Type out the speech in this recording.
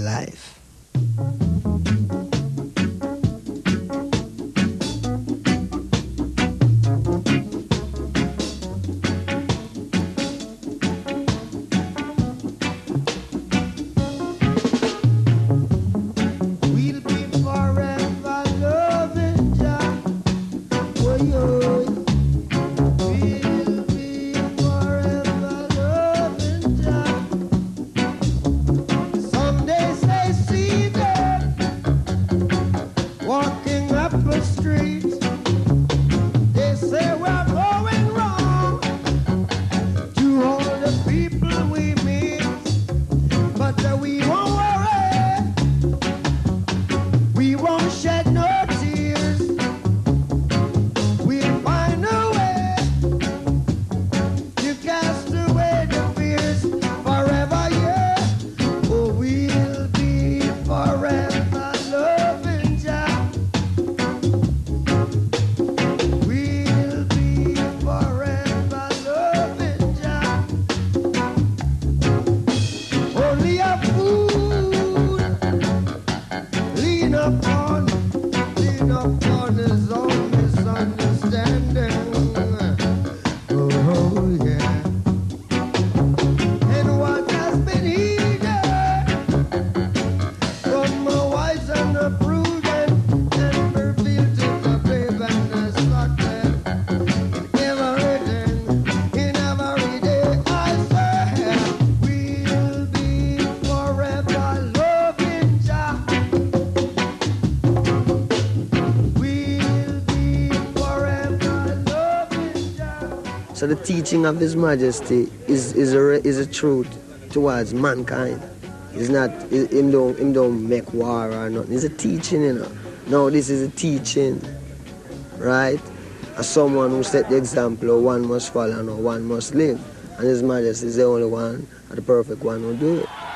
life. So the teaching of His Majesty is a truth towards mankind. It's not, him don't make war or nothing. It's a teaching, you know. No, this is a teaching, right? As someone who set the example, one must follow, no, one must live. And His Majesty is the only one, the perfect one who do it.